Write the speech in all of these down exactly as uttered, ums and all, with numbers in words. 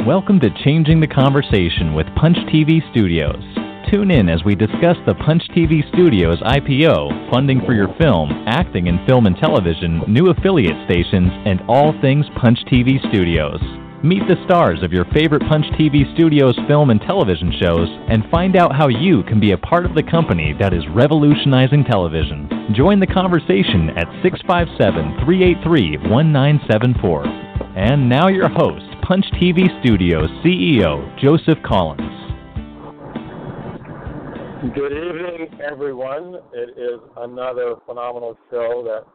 Welcome to Changing the Conversation with Punch T V Studios. Tune in as we discuss the Punch T V Studios I P O, funding for your film, acting in film and television, new affiliate stations, and all things Punch T V Studios. Meet the stars of your favorite Punch T V Studios film and television shows and find out how you can be a part of the company that is revolutionizing television. Join the conversation at six five seven, three eight three, one nine seven four. And now your host, Punch T V Studios C E O, Joseph Collins. Good evening, everyone. It is another phenomenal show that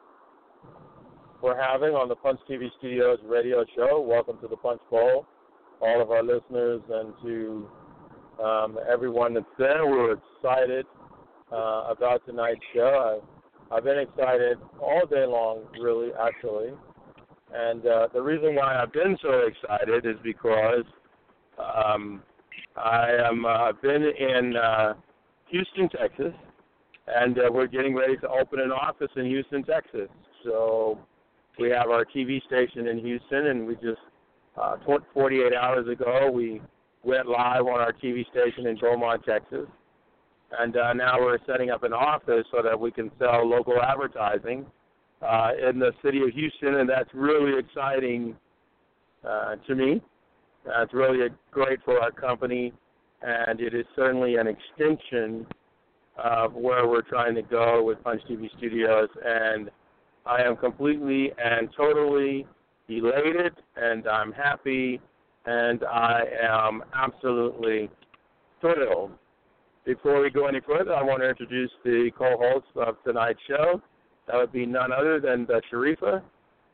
we're having on the Punch T V Studios radio show. Welcome to the Punch Bowl, all of our listeners, and to um, everyone that's there. We're excited uh, about tonight's show. I've, I've been excited all day long, really, actually. And uh, the reason why I've been so excited is because um, I am uh, been in uh, Houston, Texas, and uh, we're getting ready to open an office in Houston, Texas. So we have our T V station in Houston, and we just uh, forty-eight hours ago we went live on our T V station in Beaumont, Texas, and uh, now we're setting up an office so that we can sell local advertising uh, in the city of Houston, and that's really exciting uh, to me. That's really great for our company, and it is certainly an extension of where we're trying to go with Punch T V Studios, and I am completely and totally elated, and I'm happy, and I am absolutely thrilled. Before we go any further, I want to introduce the co-host of tonight's show. That would be none other than the Sharifa.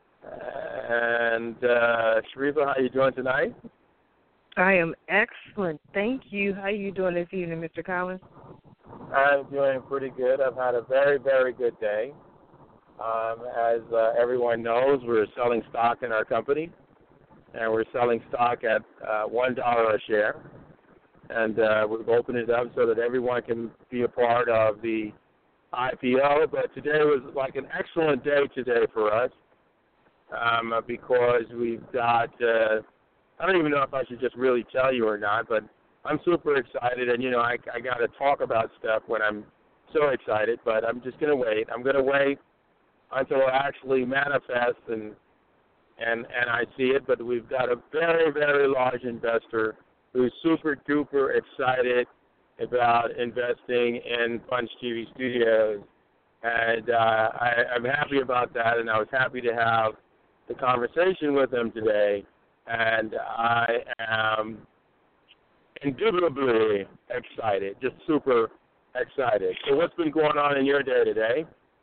And uh, Sharifa, how are you doing tonight? I am excellent. Thank you. How are you doing this evening, Mister Collins? I'm doing pretty good. I've had a very, very good day. Um, as uh, everyone knows, we're selling stock in our company, and we're selling stock at uh, one dollar a share. And uh, we've opened it up so that everyone can be a part of the I P O. But today was like an excellent day today for us um, because we've got, uh, I don't even know if I should just really tell you or not, but I'm super excited. And, you know, I, I got to talk about stuff when I'm so excited, but I'm just going to wait. I'm going to wait until it actually manifests and and and I see it. But we've got a very, very large investor who's super duper excited about investing in Punch T V Studios, and uh, I, I'm happy about that. And I was happy to have the conversation with him today, and I am indubitably excited, just super excited. So, what's been going on in your day today?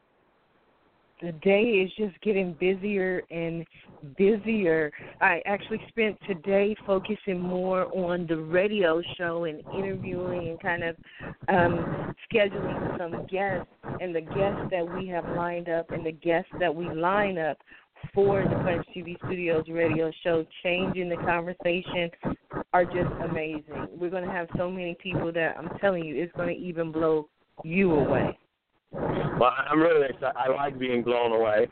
The day is just getting busier and busier. I actually spent today focusing more on the radio show and interviewing and kind of um, scheduling some guests, and the guests that we have lined up and the guests that we line up for the Punch T V Studios radio show, Changing the Conversation, are just amazing. We're going to have so many people that I'm telling you, it's going to even blow you away. Well, I'm really excited. I like being blown away.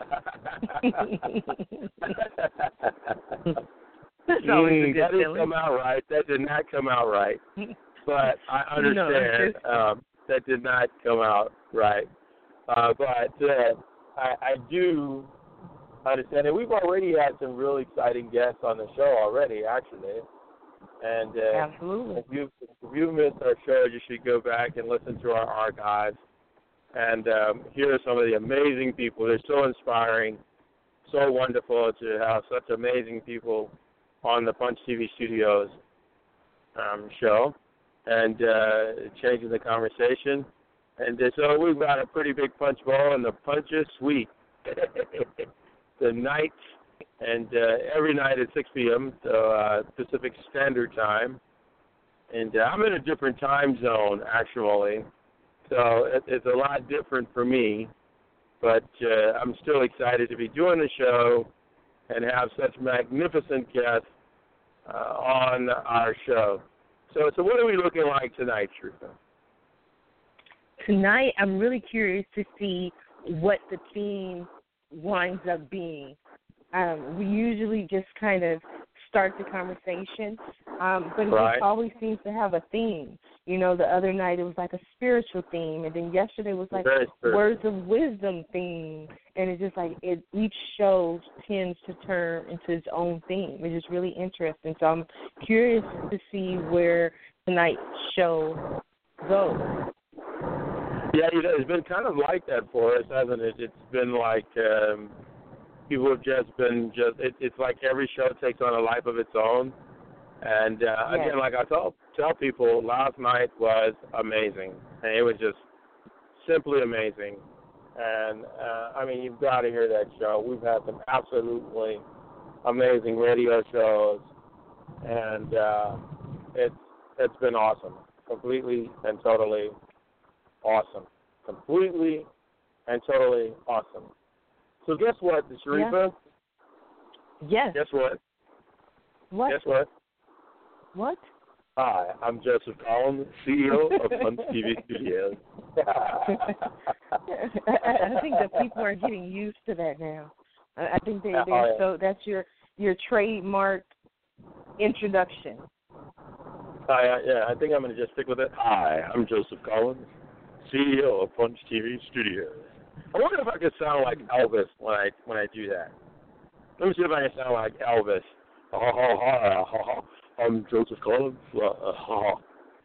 That's always a good that didn't feeling. come out right. That did not come out right. But I understand no, um, that did not come out right. Uh, but uh, I, I do understand it. We've already had some really exciting guests on the show already, actually. And uh, Absolutely. If you if you missed our show, you should go back and listen to our archives and um, hear some of the amazing people. They're so inspiring, so wonderful to have such amazing people on the Punch T V Studios um, show and uh, changing the conversation. And uh, so we've got a pretty big punch bowl, and the punch is sweet. The night, and uh, every night at six p.m., so, uh, Pacific Standard Time. And uh, I'm in a different time zone, actually. So it, it's a lot different for me, but uh, I'm still excited to be doing the show and have such magnificent guests uh, on our show. So, so what are we looking like tonight, Sharifa? Tonight, I'm really curious to see what the theme winds up being. Um, we usually just kind of start the conversation, um, but it right. just always seems to have a theme. You know, the other night it was like a spiritual theme, and then yesterday was like words of wisdom theme, and it's just like it, each show tends to turn into its own theme. It's just really interesting. So I'm curious to see where tonight's show goes. Yeah, you know, it's been kind of like that for us, hasn't it? It's been like um, people have just been just. It, it's like every show takes on a life of its own. And uh, yes. again, like I tell tell people, last night was amazing, and it was just simply amazing. And uh, I mean, you've got to hear that show. We've had some absolutely amazing radio shows, and uh, it's it's been awesome, completely and totally awesome, completely and totally awesome. So guess what, Sharifa? Yeah. Yes. Guess what? What? Guess what? What? Hi, I'm Joseph Collins, C E O of Punch T V Studios. I think that people are getting used to that now. I think they, they oh, yeah. so that's your your trademark introduction. Hi, yeah, I think I'm going to just stick with it. Hi, I'm Joseph Collins, C E O of Punch T V Studios. I wonder if I could sound like Elvis when I when I do that. Let me see if I can sound like Elvis. Ha ha ha ha. I'm Joseph Collins. Uh, uh, ha.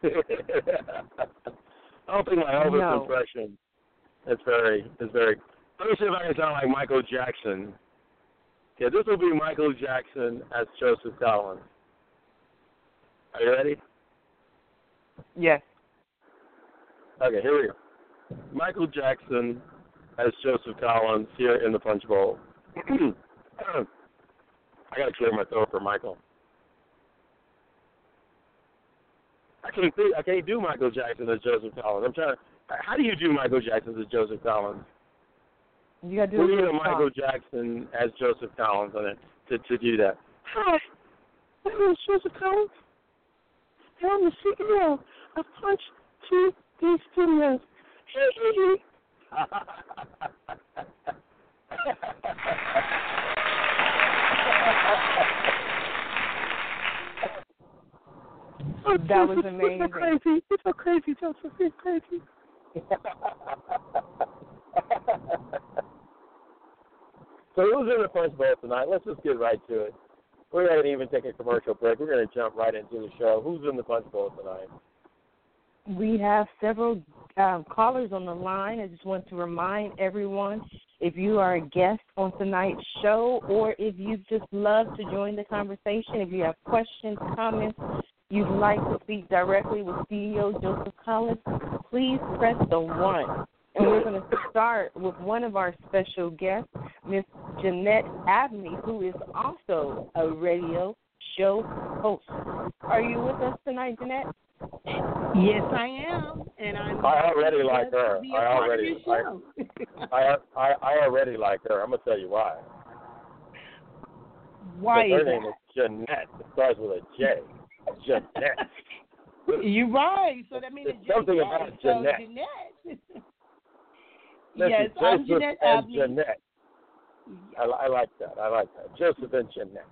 I don't think my Elvis no. impression is very is very. Let me see if I can sound like Michael Jackson. Yeah, this will be Michael Jackson as Joseph Collins. Are you ready? Yes. Okay, here we go. Michael Jackson as Joseph Collins here in the Punch Bowl. I got to clear my throat for Michael. I can't think, I can't do Michael Jackson as Joseph Collins. I'm trying to. How do you do Michael Jackson as Joseph Collins? You got to do we need a a Michael Jackson as Joseph Collins on it to to do that. Hi, my name is Joseph Collins, and I'm the C E O of Punch T V Studios. Oh, that was amazing. You're so crazy. You're so crazy, Joseph. You're crazy. So who's in the Punch Bowl tonight? Let's just get right to it. We're not going to even take a commercial break. We're going to jump right into the show. Who's in the Punch Bowl tonight? We have several um, callers on the line. I just want to remind everyone, if you are a guest on tonight's show or if you just love to join the conversation, if you have questions, comments, you'd like to speak directly with C E O Joseph Collins, please press the one. And we're going to start with one of our special guests, Miss Jeanette Abney, who is also a radio show host. Are you with us tonight, Jeanette? Yes, I am, and I'm. I already like her. I already, I, I, I, I already like her. I'm gonna tell you why. Why is her that? name is Jeanette. It starts with a J. Jeanette. You're right. So that means it's something J- about so Jeanette. Jeanette. Listen, yes, Joseph I'm Jeanette and Abney. Jeanette. I, I like that. I like that. Joseph and Jeanette.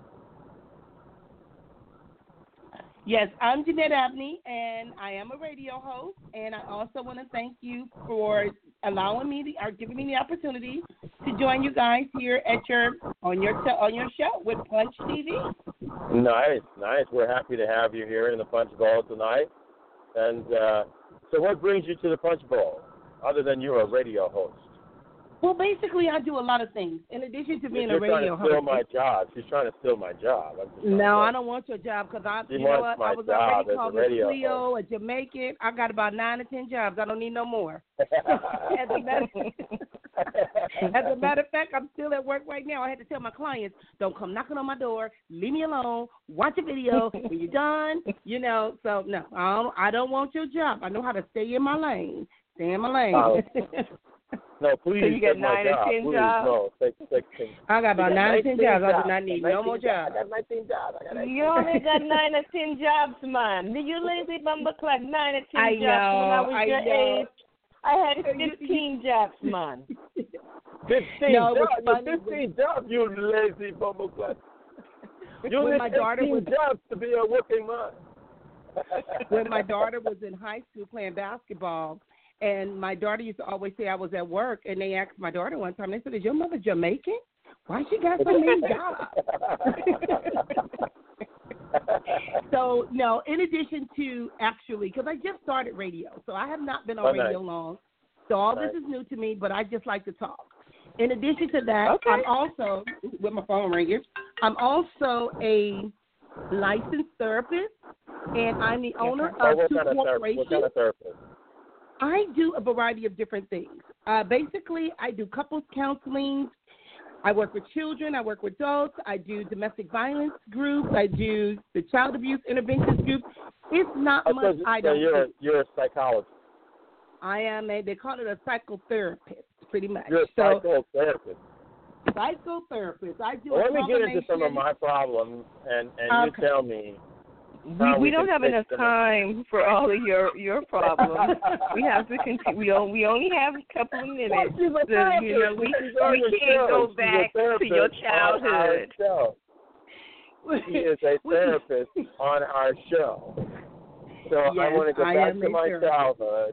Yes, I'm Jeanette Abney, and I am a radio host, and I also want to thank you for allowing me, the, or giving me the opportunity to join you guys here at your on your on your show with Punch T V. Nice, nice. We're happy to have you here in the Punch Bowl tonight. And uh, so, what brings you to the Punch Bowl, other than you're a radio host? Well, basically, I do a lot of things. In addition to being You're a radio trying to steal host. my job. She's trying to steal my job. No, I don't want your job because I, she you know what, my I was job already as called a a radio Cleo, host. a Jamaican. I got about nine or ten jobs. I don't need no more. as, a matter, as a matter of fact, I'm still at work right now. I had to tell my clients, don't come knocking on my door. Leave me alone. Watch a video. When you're done, you know. So, no, I don't, I don't want your job. I know how to stay in my lane. Stay in my lane. Oh. No, please. So you got take nine my or job. ten please, jobs? No, take, take, take. I got about nine or ten jobs. I do not need no more jobs. I got nineteen jobs. I got nineteen You only got nine or ten jobs, man. Did you lazy bumper clock nine or ten I jobs know, when I was I your know. age? I had fifteen jobs, man. Fifteen No, jobs. it's funny. Fifteen jobs. You lazy bumble club. You when need my daughter eighteen was jobs to be a working mom. when my daughter was in high school playing basketball, and my daughter used to always say I was at work, and they asked my daughter one time, they said, "Is your mother Jamaican? Why she got so many jobs?" So, no, in addition to actually, because I just started radio, so I have not been on Oh, radio nice. long, so all Nice. this is new to me, but I just like to talk. In addition to that, Okay. I'm also, with my phone ringing, I'm also a licensed therapist, and I'm the owner Oh, of what two kind of therapist? corporations. What kind of therapist? I do a variety of different things. Uh, basically, I do couples counseling. I work with children. I work with adults. I do domestic violence groups. I do the child abuse interventions group. It's not Oh, much so, I so don't you're do. a, you're a psychologist. I am a, they call it a psychotherapist, pretty much. You're a so, psychotherapist. psychotherapist. I do Well, a let me get into some of combination- my problems, and, and Okay. you tell me. We, How we we don't can have fix enough them. time for all of your your problems. We have to continue. We only, we only have a couple of minutes. Well, she's a So, you know, we, therapist. She's on we your can't show. go She's a back to therapist your on our childhood. show. She is a therapist on our show. So I Yes, want to go I back am to a my therapist. childhood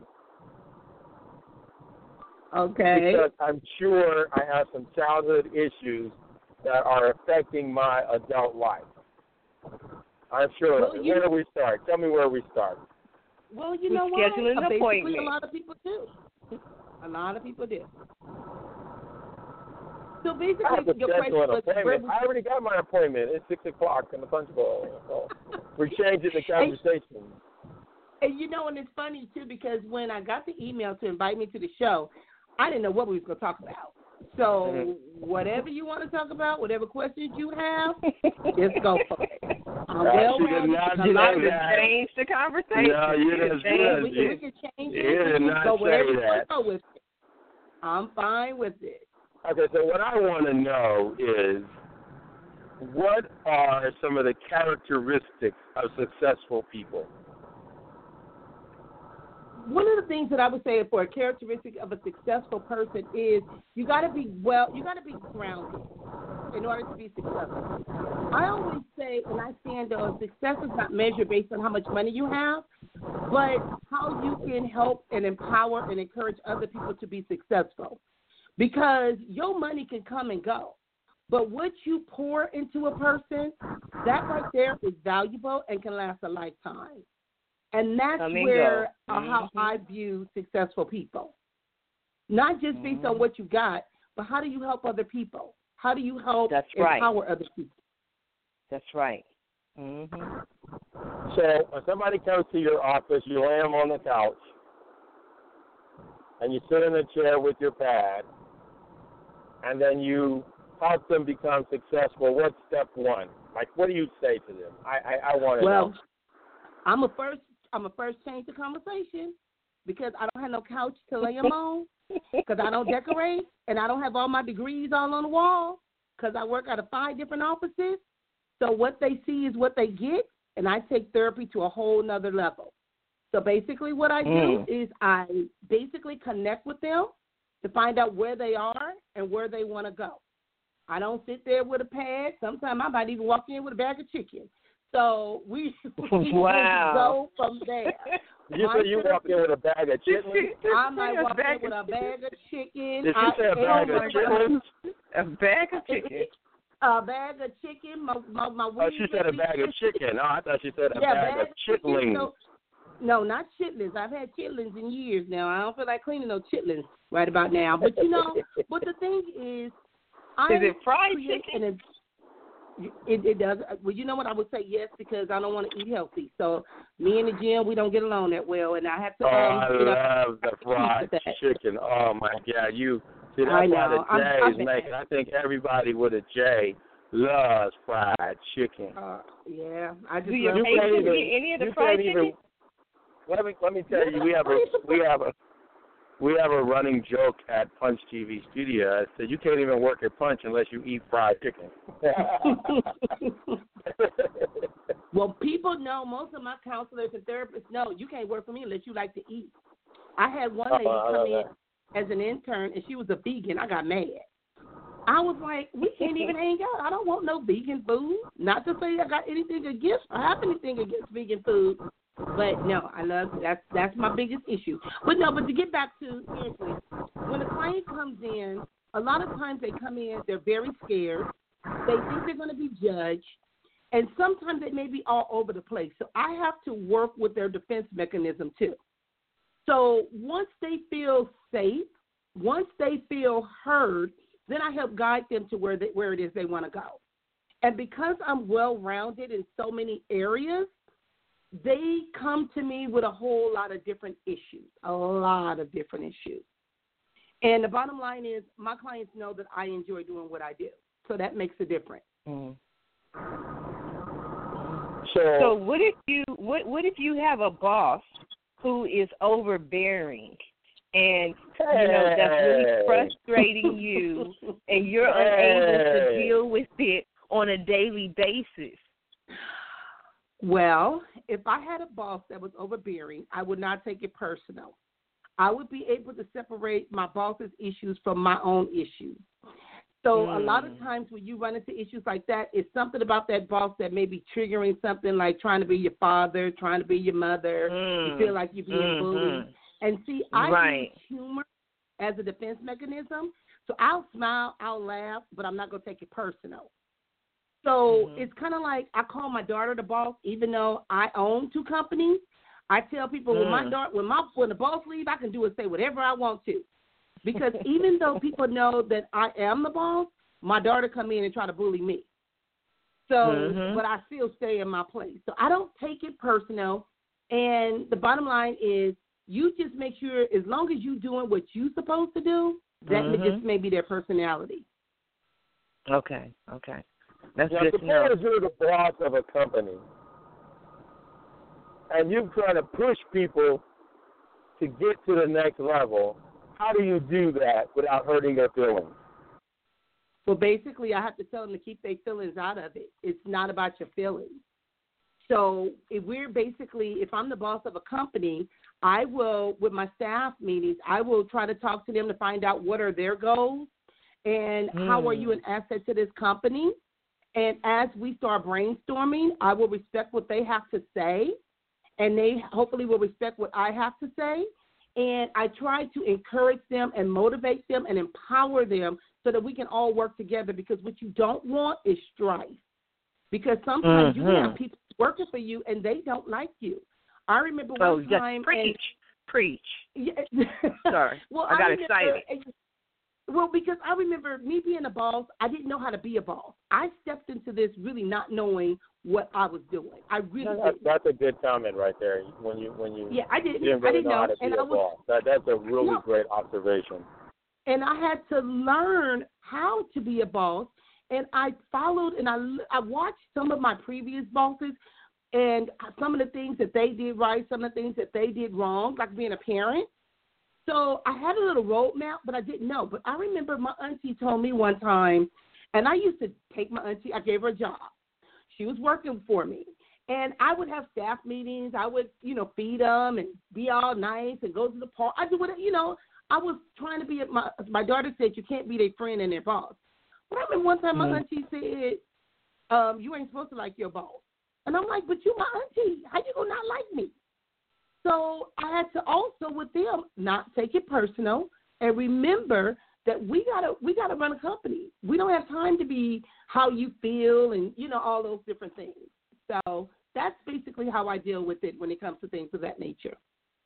Okay. because I'm sure I have some childhood issues that are affecting my adult life. I'm sure. Well, you- Where do we start? Tell me where we start. Well, you We know schedule an what? Uh, Basically, appointment. a lot of people do. A lot of people do. So basically, I have to your schedule an question was, where appointment. would I already got my appointment. It's six o'clock in the punch bowl. So we're changing the conversation. And you know, and it's funny too because when I got the email to invite me to the show, I didn't know what we was going to talk about. So Mm-hmm. whatever you want to talk about, whatever questions you have, just go for it. I'm Uh, well she did rounded. not A do lot that. of to it- change the conversation. No, you didn't Change- do we, it. we can change You it. did not so whatever say you want that. to go with it. I'm fine with it. Okay, so what I want to know is what are some of the characteristics of successful people? One of the things that I would say for a characteristic of a successful person is you got to be well, you got to be grounded in order to be successful. I always say, and I stand on, success is not measured based on how much money you have, but how you can help and empower and encourage other people to be successful. Because your money can come and go, but what you pour into a person, that right there is valuable and can last a lifetime. And that's Come and where go. uh, how Mhm. I view successful people. Not just based Mhm. on what you got, but how do you help other people? How do you help That's right. empower other people? That's right. hmm So when somebody comes to your office, you lay them on the couch, and you sit in a chair with your pad, and then you help them become successful. What's step one? Like, what do you say to them? I I, I want to Well, know. I'm a first. I'm a first change the conversation because I don't have no couch to lay them on. Because I don't decorate and I don't have all my degrees all on the wall because I work out of five different offices. So what they see is what they get, and I take therapy to a whole nother level. So basically what I do Mm. is I basically connect with them to find out where they are and where they want to go. I don't sit there with a pad. Sometimes I might even walk in with a bag of chicken. So we, we Wow. go from there. You My say you walk in with a bag of chitlins? I might walk bag in with a of bag of chicken. Did she I say a bag am of chitlins? A bag of chicken. A bag of chicken. My my my. Oh, she said a bag of chicken. Oh, I thought she said a Yeah, bag, of chicken, chitlins. No, no, not chitlins. I've had chitlins in years now. I don't feel like cleaning no chitlins right about now. But you know, but the thing is, I Is it fried create chicken? an- It, it does. Well, you know what? I would say yes because I don't want to eat healthy. So me and the gym, we don't get along that well, and I have to. Oh, um, I you know, love the fried that. chicken. Oh my God, you see that's I why know. the I'm- J I'm is bad. making. I think everybody with a J loves fried chicken. Uh, yeah, I just Do you love You hate can't to even- eat any of the you fried can't chicken? even- Let me let me tell you, we have a we have a we have a running joke at Punch T V Studio. I said you can't even work at Punch unless you eat fried chicken. Well, people know, most of my counselors and therapists know you can't work for me unless you like to eat. I had one lady Uh-uh, I come love in that. as an intern, and she was a vegan. I got mad. I was like, we can't even hang out. I don't want no vegan food. Not to say I got anything against, I have anything against vegan food. But no, I love that's that's my biggest issue. But no, but to get back to seriously, when a client comes in, a lot of times they come in, they're very scared. They think they're going to be judged, and sometimes they may be all over the place. So I have to work with their defense mechanism too. So once they feel safe, once they feel heard, then I help guide them to where they, where it is they want to go. And because I'm well-rounded in so many areas, they come to me with a whole lot of different issues, a lot of different issues. And the bottom line is my clients know that I enjoy doing what I do. So that makes a difference. Mm. So, So what if you what what if you have a boss who is overbearing and you know that's really frustrating you and you're unable to deal with it on a daily basis? Well, if I had a boss that was overbearing, I would not take it personal. I would be able to separate my boss's issues from my own issues. So mm. a lot of times when you run into issues like that, it's something about that boss that may be triggering something like trying to be your father, trying to be your mother. Mm. You feel like you're being mm-hmm. bullied. And see, I right. use humor as a defense mechanism. So I'll smile, I'll laugh, but I'm not going to take it personal. So mm-hmm. it's kind of like I call my daughter the boss, even though I own two companies. I tell people mm. when my daughter, when my when the boss leaves, I can do and say whatever I want to, because even though people know that I am the boss, my daughter come in and try to bully me. So, mm-hmm. but I still stay in my place. So I don't take it personal. And the bottom line is, you just make sure as long as you're doing what you're supposed to do, that mm-hmm. may just may be their personality. Okay. Okay. That's now, good to know. Suppose you're the boss of a company, and you're trying to push people to get to the next level. How do you do that without hurting their feelings? Well, basically, I have to tell them to keep their feelings out of it. It's not about your feelings. So if we're basically, if I'm the boss of a company, I will, with my staff meetings, I will try to talk to them to find out what are their goals and mm. how are you an asset to this company. And as we start brainstorming, I will respect what they have to say, and they hopefully will respect what I have to say. And I try to encourage them and motivate them and empower them so that we can all work together, because what you don't want is strife. Because sometimes mm-hmm. you have people working for you and they don't like you. I remember oh, one time. Preach, and, preach. Yeah. Sorry, well, I got I remember, excited. Well, because I remember me being a boss, I didn't know how to be a boss. I stepped into this really not knowing what I was doing. I really no, that's, didn't. That's a good comment right there. When you when you yeah, I didn't, didn't really I didn't know, know how to be and a I was, boss. That, that's a really no. great observation. And I had to learn how to be a boss. And I followed and I, I watched some of my previous bosses and some of the things that they did right, some of the things that they did wrong, like being a parent. So I had a little roadmap, but I didn't know. But I remember my auntie told me one time, and I used to take my auntie, I gave her a job. She was working for me. And I would have staff meetings. I would, you know, feed them and be all nice and go to the park. I do what, you know, I was trying to be, my, my daughter said you can't be their friend and their boss. But I remember one time my mm-hmm. auntie said, um, you ain't supposed to like your boss. And I'm like, but you my auntie. How you going to not like me? So I had to also with them not take it personal and remember that we gotta we gotta run a company. We don't have time to be how you feel and you know all those different things. So that's basically how I deal with it when it comes to things of that nature.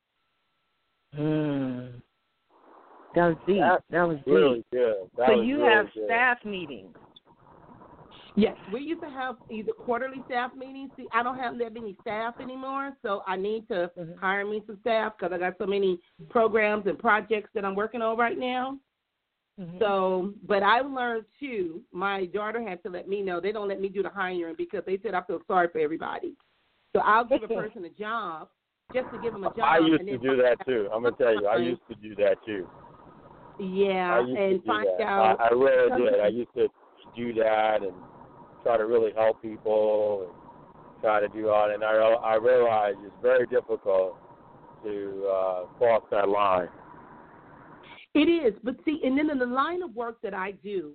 Hmm. That was deep. That's that was really deep. Good. That so was you really have good. staff meetings. Yes, we used to have either quarterly staff meetings. See, I don't have that many staff anymore, so I need to mm-hmm. hire me some staff because I got so many programs and projects that I'm working on right now. Mm-hmm. So, but I learned, too, my daughter had to let me know. They don't let me do the hiring because they said I feel sorry for everybody. So I'll give a person a job just to give them a job. I used and to then do that, too. I'm going to tell you, I used to do that, too. Yeah, and find that. out. I, I really did. I used to do that and try to really help people and try to do all. And I, I realize it's very difficult to uh, cross that line. It is, but see, and then in the line of work that I do,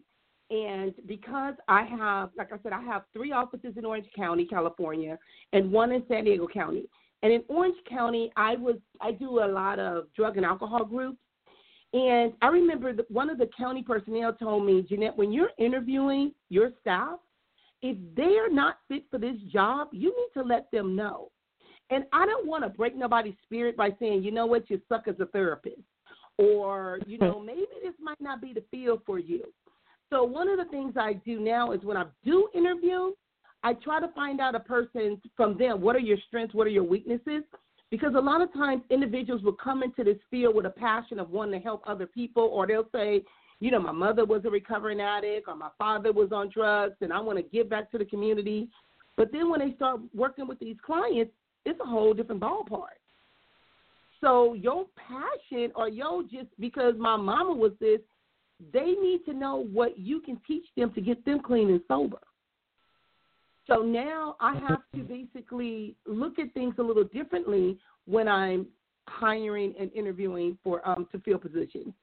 And because I have, like I said, I have three offices in Orange County, California, and one in San Diego County. And in Orange County, I was I do a lot of drug and alcohol groups. And I remember that one of the county personnel told me, Jeanette, when you're interviewing your staff, if they are not fit for this job, you need to let them know. And I don't want to break nobody's spirit by saying, you know what, you suck as a therapist. Or, you know, maybe this might not be the field for you. So one of the things I do now is when I do interview, I try to find out a person from them, what are your strengths, what are your weaknesses? Because a lot of times individuals will come into this field with a passion of wanting to help other people, or they'll say, you know, my mother was a recovering addict, or my father was on drugs, and I want to give back to the community. But then when they start working with these clients, it's a whole different ballpark. So your passion, or your just because my mama was this, they need to know what you can teach them to get them clean and sober. So now I have to basically look at things a little differently when I'm hiring and interviewing for um, to fill positions.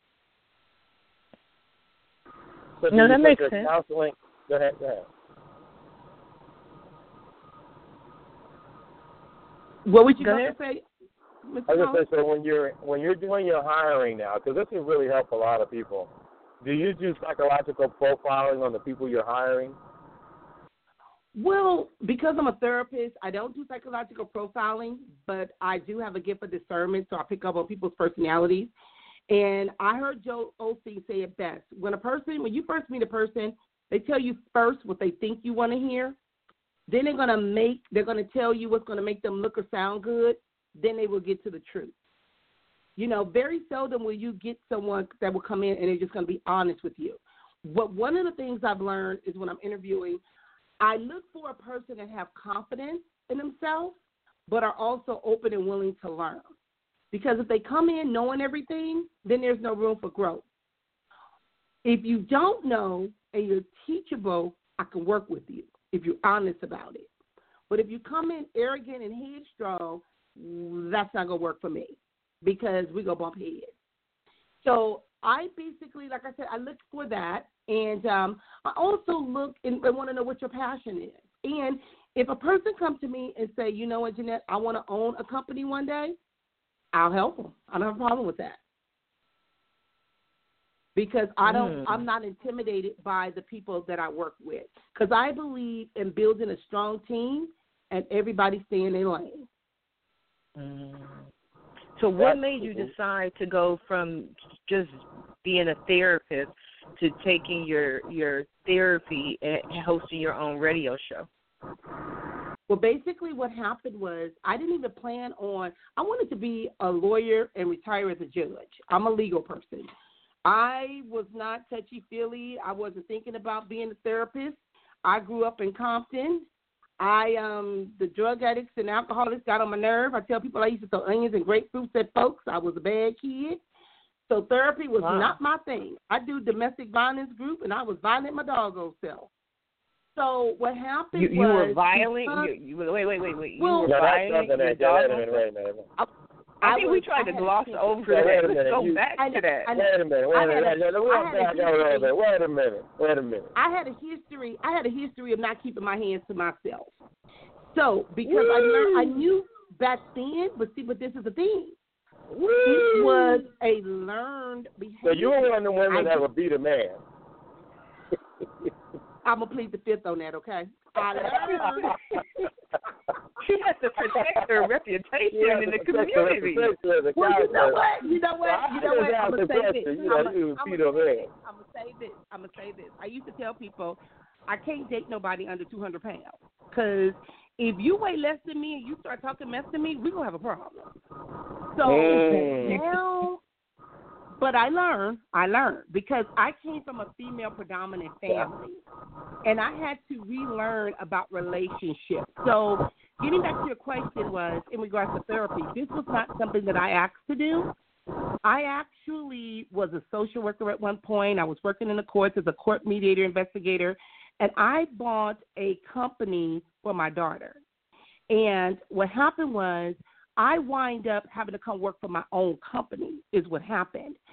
So no, that makes sense. Counseling. Go ahead, go ahead. What would you go going ahead. to say, Mister I was going to say, so when you're when you're doing your hiring now, because this will really help a lot of people. Do you do psychological profiling on the people you're hiring? Well, because I'm a therapist, I don't do psychological profiling, but I do have a gift for discernment, so I pick up on people's personalities. And I heard Joel Osteen say it best. When a person, when you first meet a person, they tell you first what they think you want to hear. Then they're gonna make, they're gonna tell you what's gonna make them look or sound good. Then they will get to the truth. You know, very seldom will you get someone that will come in and they're just gonna be honest with you. But one of the things I've learned is when I'm interviewing, I look for a person that have confidence in themselves, but are also open and willing to learn. Because if they come in knowing everything, then there's no room for growth. If you don't know and you're teachable, I can work with you if you're honest about it. But if you come in arrogant and headstrong, that's not going to work for me because we're going to bump heads. So I basically, like I said, I look for that. And um, I also look and, and want to know what your passion is. And if a person comes to me and say, you know what, Jeanette, I want to own a company one day, I'll help them. I don't have a problem with that. Because I don't, mm. I'm not intimidated by the people that I work with. Because I believe in building a strong team and everybody stay in their lane. Mm. So what made you decide to go from just being a therapist to taking your your therapy and hosting your own radio show? Well, basically what happened was I didn't even plan on, I wanted to be a lawyer and retire as a judge. I'm a legal person. I was not touchy-feely. I wasn't thinking about being a therapist. I grew up in Compton. I, um, the drug addicts and alcoholics got on my nerve. I tell people I used to throw onions and grapefruits at folks. I was a bad kid. So therapy was wow. not my thing. I do domestic violence group, and I was violent my doggone self. So what happened you, you was... You were violent? You, you, wait, wait, wait, wait. You well, were no, violent? That's wait a minute, wait a minute. I, I, I think was, we tried to gloss over that. Wait a Let's minute. go you, back I, to that. I, wait a minute, wait a minute. Wait a minute. Wait a minute. Wait a minute. I had a history. I had a history of not keeping my hands to myself. So because Woo. I learned, I knew back then, but see, but this is the thing. Woo. It was a learned behavior. So you were one of the women that would beat a man. I'm going to plead the fifth on that, okay? I learned. She has to protect her reputation in the community. Well, you know what? You know what? You know what? I'm going to say this. I'm going to say this. I'm going to say this. I used to tell people, I can't date nobody under two hundred pounds. Because if you weigh less than me and you start talking mess to me, we're going to have a problem. So mm. now... But I learned, I learned, because I came from a female-predominant family, and I had to relearn about relationships. So getting back to your question was, in regards to therapy, this was not something that I asked to do. I actually was a social worker at one point. I was working in the courts as a court mediator investigator, and I bought a company for my daughter. And what happened was, I wind up having to come work for my own company is what happened.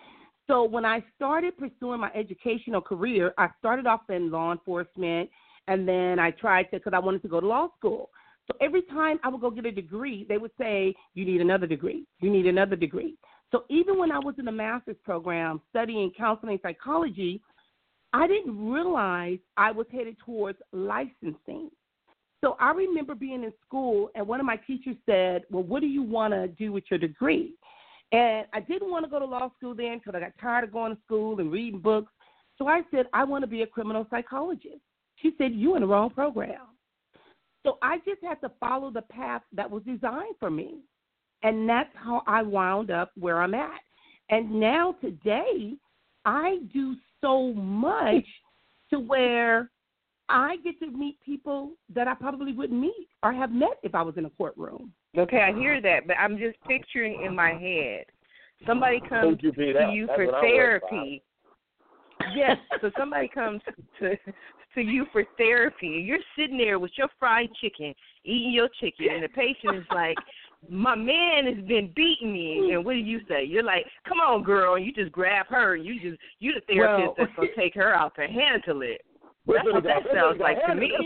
So when I started pursuing my educational career, I started off in law enforcement, and then I tried to, because I wanted to go to law school. So every time I would go get a degree, they would say, you need another degree. You need another degree. So even when I was in the master's program studying counseling psychology, I didn't realize I was headed towards licensing. So I remember being in school, and one of my teachers said, well, what do you want to do with your degree? And I didn't want to go to law school then because I got tired of going to school and reading books. So I said, I want to be a criminal psychologist. She said, you in the wrong program. So I just had to follow the path that was designed for me. And that's how I wound up where I'm at. And now today, I do so much to where I get to meet people that I probably wouldn't meet or have met if I was in a courtroom. Okay, I hear that, but I'm just picturing in my head somebody comes you to you That's for therapy. Yes, so somebody comes to to you for therapy. You're sitting there with your fried chicken, eating your chicken, and the patient is like, my man has been beating me. And what do you say? You're like, come on, girl, and you just grab her, and you just you the therapist well, that's going to take her out to handle it. That's what that sounds like to me.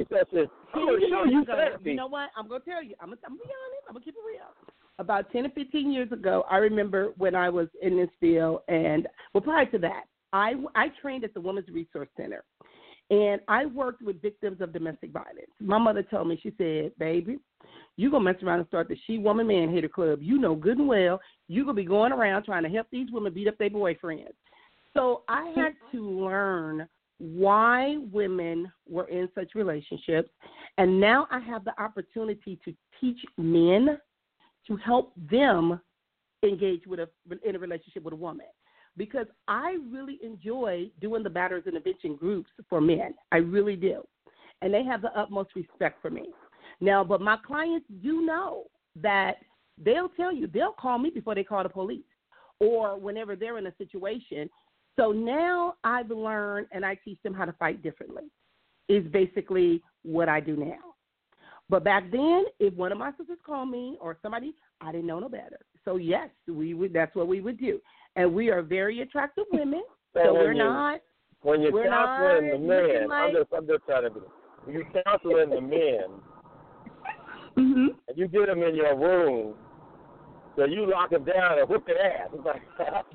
You know what? I'm going to tell you. I'm going to be honest. I'm going to keep it real. About ten or fifteen years ago, I remember when I was in this field, and, well, prior to that, I, I trained at the Women's Resource Center, and I worked with victims of domestic violence. My mother told me, she said, baby, you're going to mess around and start the She Woman Man Hater Club. You know good and well you're going to be going around trying to help these women beat up their boyfriends. So I had to learn why women were in such relationships, and now I have the opportunity to teach men to help them engage with a, in a relationship with a woman, because I really enjoy doing the batterers intervention groups for men. I really do, and they have the utmost respect for me. Now, but my clients do know that they'll tell you, they'll call me before they call the police or whenever they're in a situation. So now I've learned, and I teach them how to fight differently, is basically what I do now. But back then, if one of my sisters called me or somebody, I didn't know no better. So, yes, we would. That's what we would do. And we are very attractive women, so, so we're you, not. When you're we're counseling the men, like, I'm, just, I'm just trying to be, when you're counseling the men, mm-hmm. and you get them in your room, so you lock them down and whip their ass. It's like,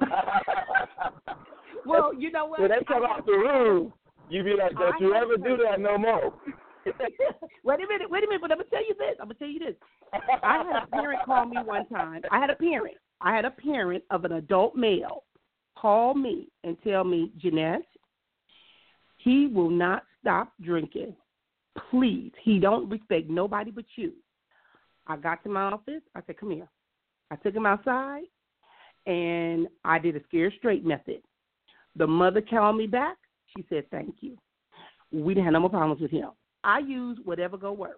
well, you know what? When they come out the room, you be like, don't you ever do that no more. wait a minute, wait a minute, but I'm going to tell you this. I'm going to tell you this. I had a parent call me one time. I had a parent. I had a parent of an adult male call me and tell me, Jeanette, he will not stop drinking. Please. He don't respect nobody but you. I got to my office. I said, come here. I took him outside, and I did a scare straight method. The mother called me back. She said, thank you. We didn't have no more problems with him. I use whatever go work.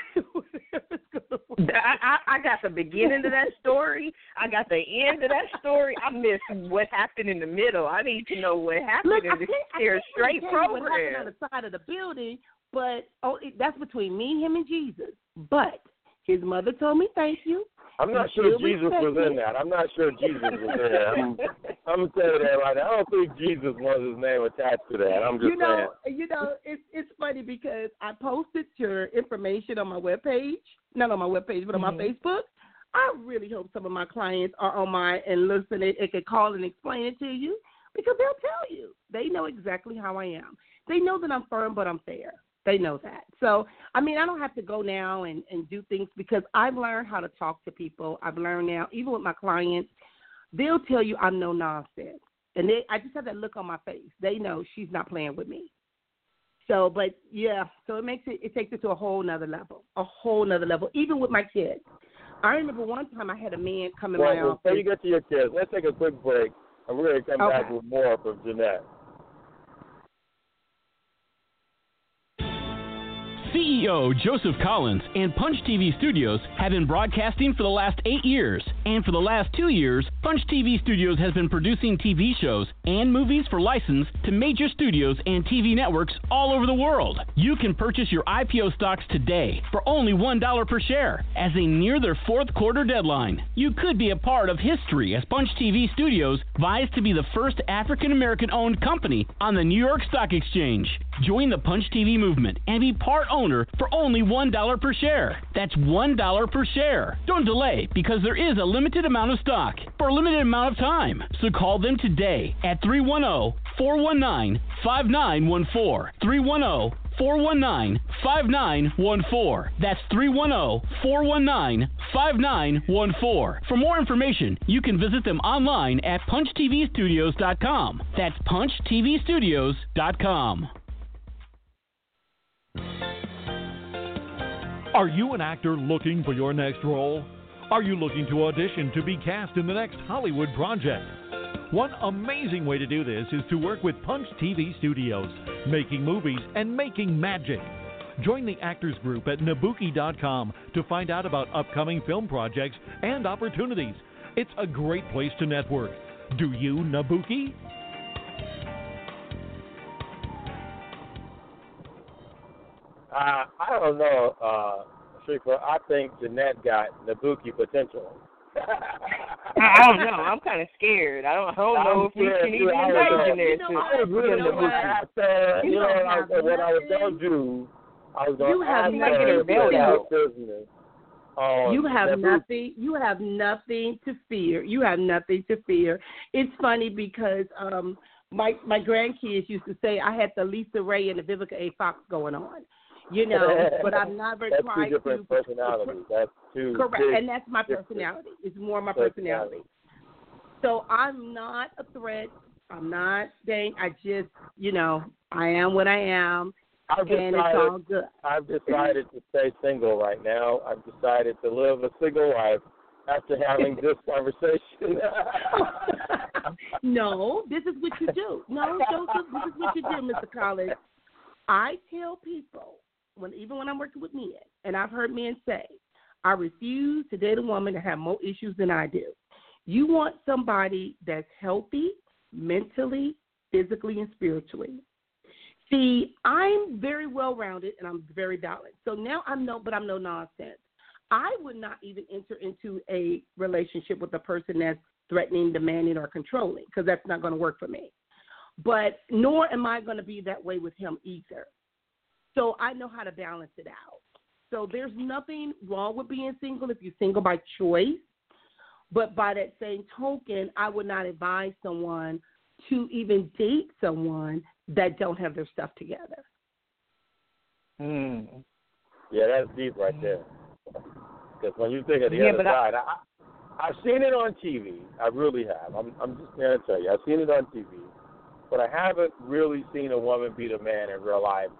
I, I, I got the beginning of that story. I got the end of that story. I missed what happened in the middle. I need to know what happened Look, in the scare straight program. What happened on the side of the building, but oh, it, that's between me, him, and Jesus. But his mother told me thank you. I'm not sure Jesus was in that. I'm not sure Jesus was there. I'm, I'm going to tell you that right now. I don't think Jesus was his name attached to that. I'm just you know, saying. You know, it's it's funny because I posted your information on my webpage, not on my webpage, but on mm-hmm. my Facebook. I really hope some of my clients are on my and listen and, and can call and explain it to you, because they'll tell you. They know exactly how I am. They know that I'm firm, but I'm fair. They know that. So, I mean, I don't have to go now and, and do things, because I've learned how to talk to people. I've learned now, even with my clients, they'll tell you I'm no nonsense. And they, I just have that look on my face. They know she's not playing with me. So, but, yeah, so it makes it, it takes it to a whole nother level, a whole nother level, even with my kids. I remember one time I had a man come in well, my well, office. Before you get to your kids, let's take a quick break, and we're going to come okay. back with more from Jeanette. C E O Joseph Collins and Punch T V Studios have been broadcasting for the last eight years. And for the last two years, Punch T V Studios has been producing T V shows and movies for license to major studios and T V networks all over the world. You can purchase your I P O stocks today for only one dollar per share. As they near their fourth quarter deadline, you could be a part of history as Punch T V Studios vies to be the first African-American owned company on the New York Stock Exchange. Join the Punch T V movement and be part owner for only one dollar per share. That's one dollar per share. Don't delay, because there is a limited amount of stock for a limited amount of time. So call them today at three one zero, four one nine, five nine one four. three one zero, four one nine, five nine one four. That's three one zero, four one nine, five nine one four. For more information, you can visit them online at punch t v studios dot com. That's punch t v studios dot com. Are you an actor looking for your next role? Are you looking to audition to be cast in the next Hollywood project? One amazing way to do this is to work with Punch T V Studios, making movies and making magic. Join the actors group at nabuki dot com to find out about upcoming film projects and opportunities. It's a great place to network. Do you, Nabuki? Uh, I don't know, uh, Sharifa. I think Jeanette got Nabuki potential. I don't know. I'm kind of scared. I don't, I don't know if we can even imagine there. You know, I was really going to ask her, you know, I, what I was going to do, I was going to ask her about business. Um, you have nothing. You have nothing to fear. You have nothing to fear. It's funny because um, my my grandkids used to say I had the Lisa Ray and the Vivica A. Fox going on. You know, but I've never that's tried two different to. personalities. That's two. Correct, big, and that's my personality. It's more my personality. So I'm not a threat. I'm not dang. I just, you know, I am what I am, I've and decided, it's all good. I've decided to stay single right now. I've decided to live a single life after having this conversation. No, this is what you do. No, Joseph, this is what you do, Mister Collins. I tell people, when even when I'm working with men, and I've heard men say, I refuse to date a woman that have more issues than I do. You want somebody that's healthy mentally, physically, and spiritually. See, I'm very well-rounded, and I'm very balanced. So now I'm no, but I'm no nonsense. I would not even enter into a relationship with a person that's threatening, demanding, or controlling, because that's not going to work for me. But nor am I going to be that way with him either. So I know how to balance it out. So there's nothing wrong with being single if you're single by choice. But by that same token, I would not advise someone to even date someone that don't have their stuff together. Mm. Yeah, that's deep right there. Because when you think of the yeah, other but side, I, I, I've seen it on T V. I really have. I'm, I'm just going to tell you, I've seen it on T V. But I haven't really seen a woman beat a man in real life.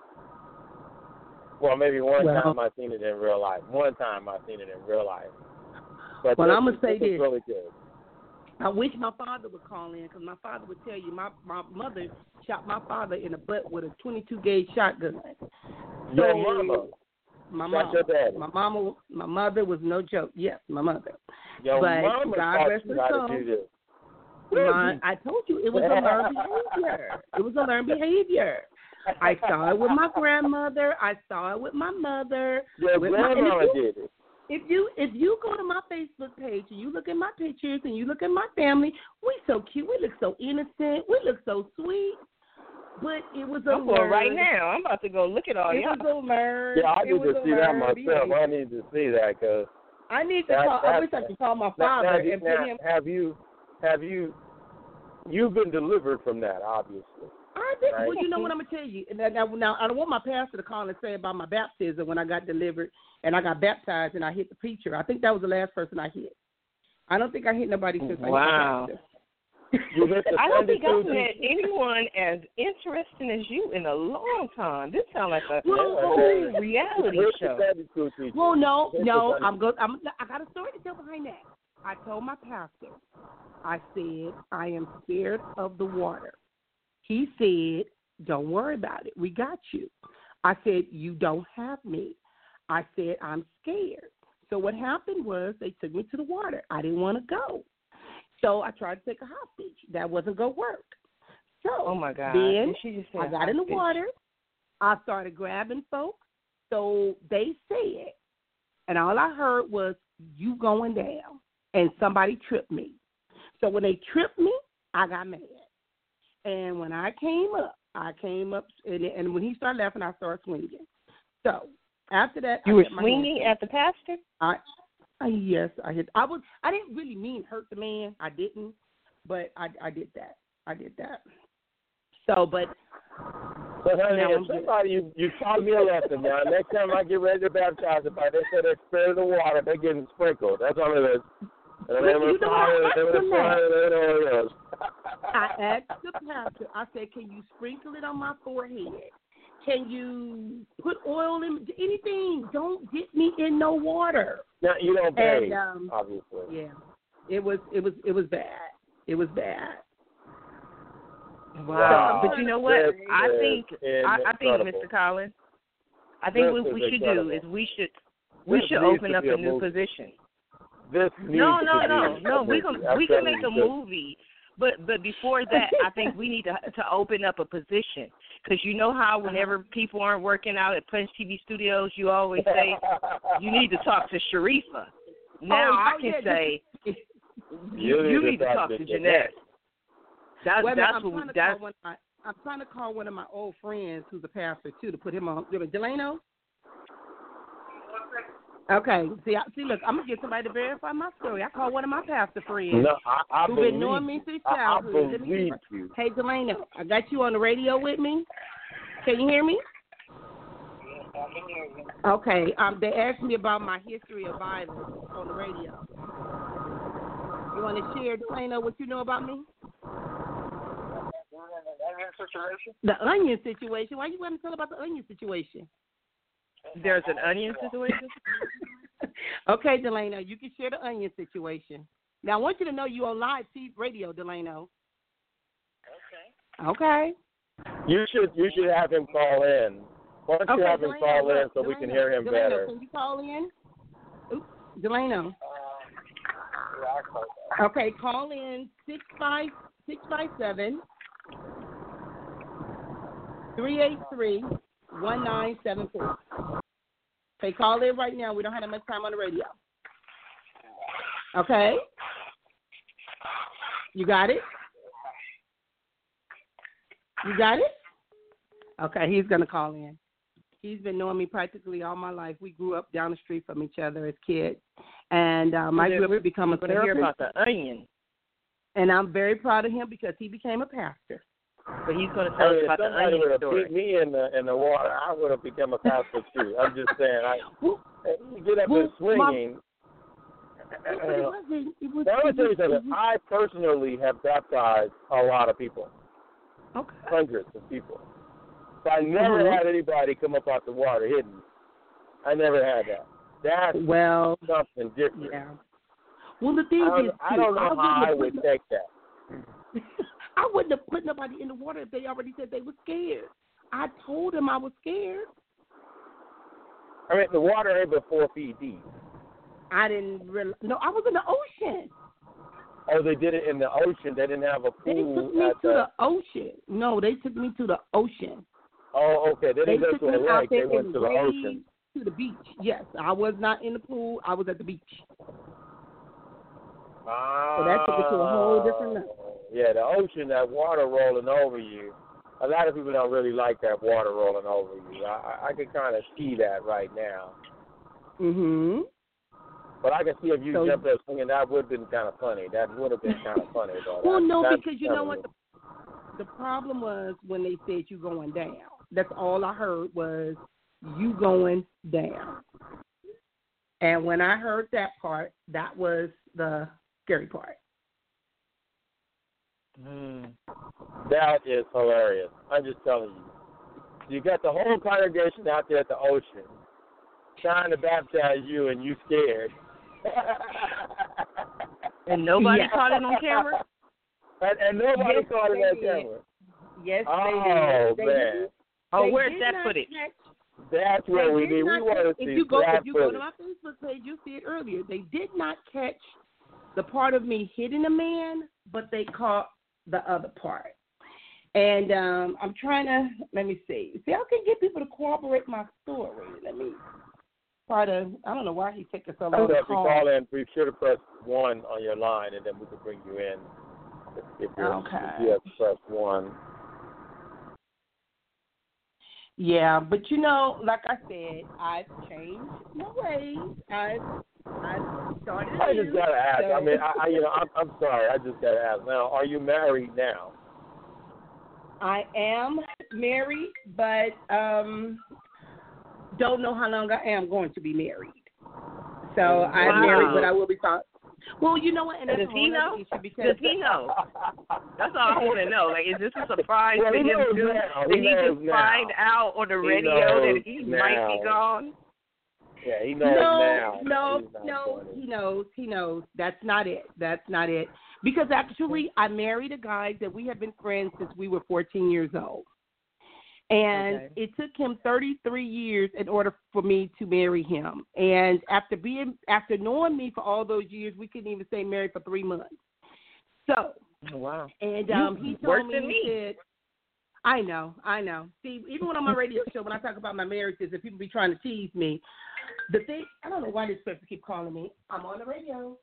Well, maybe one well, time I've seen it in real life. One time I've seen it in real life. But well, this, I'm going to say this this. is really good. I wish my father would call in, because my father would tell you my, my mother shot my father in the butt with a twenty-two gauge shotgun. Your So, mama? My Shot mom. your daddy? My mama, my mother was no joke. Yes, my mother. Your but mama God taught rest you her how soul. to do this. My, I told you it was a learned behavior. It was a learned behavior. I saw it with my grandmother. I saw it with my mother. Your with grandmama my, if you, did it. If you if you go to my Facebook page and you look at my pictures and you look at my family, we so cute. We look so innocent. We look so sweet. But it was a I'm going learned, right now. I'm about to go look at all it y'all. was a learned. Yeah, I need to see that myself. Behavior. I need to see that because I need to that, call. that, I wish I could call my now, father now, and now, put him. Have you, have you, you've been delivered from that, obviously. I think, right? well, you know what I'm going to tell you. And now, now, I don't want my pastor to call and say about my baptism when I got delivered and I got baptized and I hit the preacher. I think that was the last person I hit. I don't think I hit nobody since wow. I hit the You hit the I don't think I've Sunday met anyone as interesting as you in a long time. This sounds like a Well, whole reality Hit the show. Sunday school teacher. Well, no, Hit the no, Sunday- I'm good. I'm, I got a story to tell behind that. I told my pastor, I said, I am scared of the water. He said, don't worry about it. We got you. I said, you don't have me. I said, I'm scared. So what happened was they took me to the water. I didn't want to go. So I tried to take a hostage. That wasn't going to work. So oh my God. then she just I got in the water. I started grabbing folks. So they said, and all I heard was, you going down. And somebody tripped me. So when they tripped me, I got mad. And when I came up, I came up, and, and when he started laughing, I started swinging. So after that, you I were swinging at the pastor? I, I yes, I hit. I was. I didn't really mean hurt the man. I didn't, but I, I did that. I did that. So, but. So, honey, if somebody, you, you taught me a lesson now. Next time I get ready to baptize, if I they say they're spared the water, they're getting sprinkled. That's all it is. And they were fire, they were fire, they know it is. I asked the pastor, I said, can you sprinkle it on my forehead? Can you put oil in anything? Don't get me in no water. Now, you don't bathe, and, um, obviously. Yeah. It was it was it was bad. It was bad. Wow. So, but you know what? This I think I, I think Mister Collins, I think this what we should incredible. do is we should we this should open up a, a new movie. position. This no, no, no, no. We can we can make a movie, but but before that, I think we need to to open up a position, because you know how whenever people aren't working out at Punch T V Studios, you always say you need to talk to Sharifa. Now oh, I can yeah, say you, you, you need to talk to Jeanette. That's well, that's I'm what trying to that's. call one of my, I'm trying to call one of my old friends who's a pastor too to put him on. Delano. Okay. See, I, see, look, I'm gonna get somebody to verify my story. I called one of my pastor friends no, I, I who've believe, been knowing me since childhood. I, I believe you. Hey, Delano, I got you on the radio with me. Can you hear me? Okay. Um, they asked me about my history of violence on the radio. You want to share, Delano, what you know about me? Situation? The onion situation. Why you want to tell about the onion situation? There's an onion situation? Okay, Delano, you can share the onion situation. Now, I want you to know you on live T V radio, Delano. Okay. Okay. You should you should have him call in. Why don't okay, you have Delano, him call look, in so Delano, we can hear him Delano, better? Can you call in? Oops, Delano. Uh, yeah, I call that. Okay, call in six five six five seven three eight three one nine seven four. Okay, call in right now. We don't have that much time on the radio. Okay? You got it? You got it? Okay, he's going to call in. He's been knowing me practically all my life. We grew up down the street from each other as kids. And um, I grew up to become a therapist. Hear about the onion. And I'm very proud of him because he became a pastor. But he's going to tell us about the onion would have story. beat me in the in the water, I would have become a pastor too. I'm just saying, I you get up well, and swinging. My, uh, it wasn't. It was, now, let me tell you something. I personally have baptized a lot of people, okay. hundreds of people. So I never mm-hmm. had anybody come up out the water hidden. I never had that. That's well, something different. Yeah. Well, the thing I is, I don't know I how I would put, take that. I wouldn't have put nobody in the water if they already said they were scared. I told them I was scared. I mean, the water ain't but four feet deep. I didn't realize. No, I was in the ocean. Oh, they did it in the ocean. They didn't have a pool. They took me at to the... the ocean. No, they took me to the ocean. Oh, okay. They didn't they go to a lake. They went to the ocean. To the beach. Yes, I was not in the pool. I was at the beach. Ah, so that took it to a whole different level. Yeah, the ocean, that water rolling over you. A lot of people don't really like that water rolling over you. I, I can kind of see that right now. Mhm. But I can see if you so, jumped up swinging, that would have been kind of funny. That would have been kind of funny. Though. Well, that, no, because you know what? The, the problem was when they said you going down. That's all I heard was you going down. And when I heard that part, that was the scary part. Mm. That is hilarious. I'm just telling you. You got the whole congregation out there at the ocean trying to baptize you, and you scared. And nobody yeah. caught it on camera? And, and nobody yes, caught it on did. camera? Yes, oh, they did. They man. did. Oh, They where's did that not footage? Catch, That's what They we did need. We not want catch- to see if you go that if you go to footage. my Facebook page, you'll see it earlier. They did not catch the part of me hitting a man, but they caught the other part. And um, I'm trying to let me see. See, I can get people to corroborate my story. Let me try to. I don't know why he's taking so long So to if you call. call in, be sure to press one on your line, and then we can bring you in. If, if, you're, Okay. if you have to press one. Yeah, but you know, like I said, I've changed my ways. I've I've started. I just anew, gotta ask. so- I mean, I, I you know, I'm, I'm sorry. I just gotta ask. Now, are you married now? I am married, but um, don't know how long I am going to be married. So I'm Wow. married, but I will be found. Well, you know what? And that's Does a he whole other know? issue because Does he know? That's all I want to know. Like, is this a surprise Well, to he him knows too? now. Did He he knows just now. find out on the He radio knows that he might be now. gone? Yeah, he knows no, now. no, He's not no. doing it. He knows. He knows. That's not it. That's not it. Because actually, I married a guy that we have been friends since we were fourteen years old. And Okay. it took him thirty-three years in order for me to marry him. And after being, after knowing me for all those years, we couldn't even stay married for three months. So, Wow. and You um, he told worse me, than he me. said, I know, I know. See, even when on my radio show, when I talk about my marriages and people be trying to tease me, the thing, I don't know why this person keep calling me. I'm on the radio.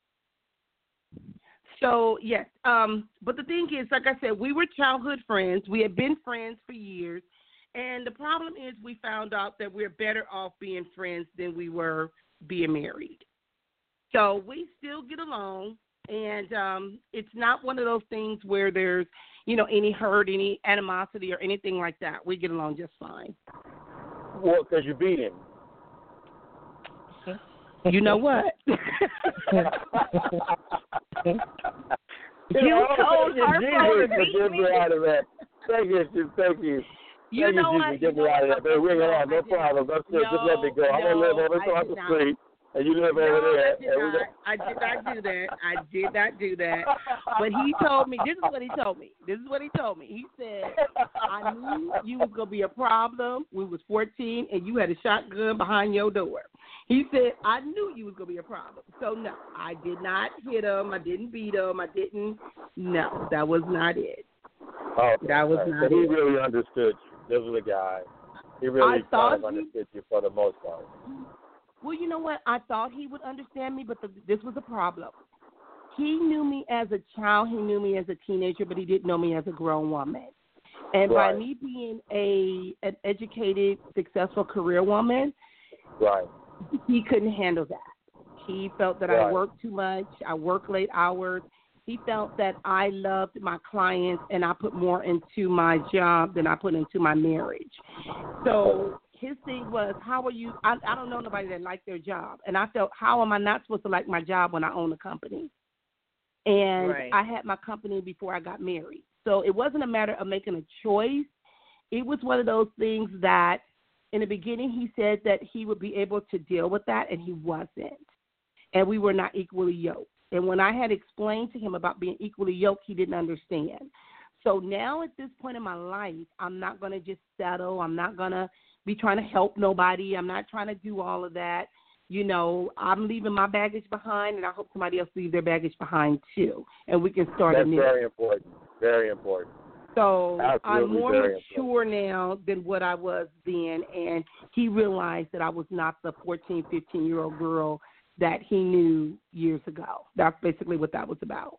So, yes, um, but the thing is, like I said, we were childhood friends. We had been friends for years. And the problem is we found out that we're better off being friends than we were being married. So we still get along. And um, it's not one of those things where there's, you know, any hurt, any animosity or anything like that. We get along just fine. Well, because you beat him. You know what? You know, told thank you, her Jesus, to to beat get me? me out of that. Thank you, Jesus, thank you. You Thank know you, what? Jesus, get You me know out of what? that. Baby, we ain't gonna have No, I no did not. problems. That's good. Just let me go. I'm gonna No, live over I across did the not. street, and you live No, over there. I did and we not. I did not do that. I did not do that. But he told me, this is what he told me. This is what he told me. He said, I knew you was going to be a problem. We was fourteen, and you had a shotgun behind your door. He said, I knew you was going to be a problem. So, no, I did not hit him. I didn't beat him. I didn't. No, that was not it. Oh, That was right. not So he it. really understood you. This was a guy. He really I thought kind of he- understood you for the most part. Well, you know what? I thought he would understand me, but the, this was a problem. He knew me as a child. He knew me as a teenager, but he didn't know me as a grown woman. And Right. by me being a an educated, successful career woman, Right. he couldn't handle that. He felt that I Right. worked too much. I worked late hours. He felt that I loved my clients and I put more into my job than I put into my marriage. So his thing was, how are you? I, I don't know nobody that liked their job. And I felt, how am I not supposed to like my job when I own a company? And Right. I had my company before I got married. So it wasn't a matter of making a choice. It was one of those things that in the beginning he said that he would be able to deal with that, and he wasn't. And we were not equally yoked. And when I had explained to him about being equally yoked, he didn't understand. So now at this point in my life, I'm not going to just settle. I'm not going to be trying to help nobody. I'm not trying to do all of that. You know, I'm leaving my baggage behind, and I hope somebody else leave their baggage behind too, and we can start That's anew. very important. Very important. So I'm Absolutely more very mature now than what I was then, and he realized that I was not the fourteen, fifteen-year-old girl that he knew years ago. That's basically what that was about.